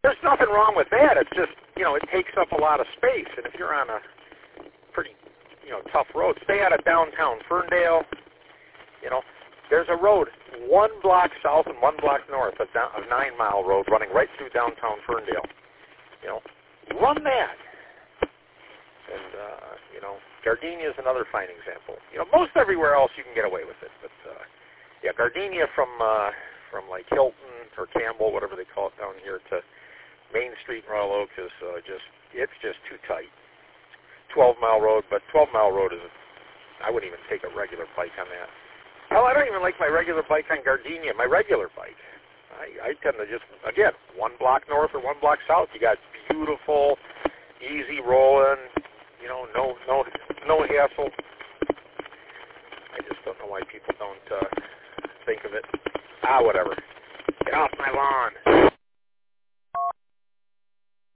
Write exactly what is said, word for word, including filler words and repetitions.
there's nothing wrong with that. It's just, you know, it takes up a lot of space. And if you're on a pretty, you know, tough road, stay out of downtown Ferndale. You know, there's a road one block south and one block north of a nine-mile road running right through downtown Ferndale. You know, run that. And, uh, you know, Gardenia is another fine example. You know, most everywhere else you can get away with it. But, uh, yeah, Gardenia from, uh, from like Hilton or Campbell, whatever they call it down here, to Main Street in Royal Oak is uh, just, it's just too tight. twelve-mile road, but twelve-mile road is, I wouldn't even take a regular bike on that. Hell, I don't even like my regular bike on Gardenia, my regular bike. I, I tend to just, again, one block north or one block south, you got beautiful, easy rolling, you know, no no no hassle. I just don't know why people don't uh, think of it. Ah, whatever. Get off my lawn.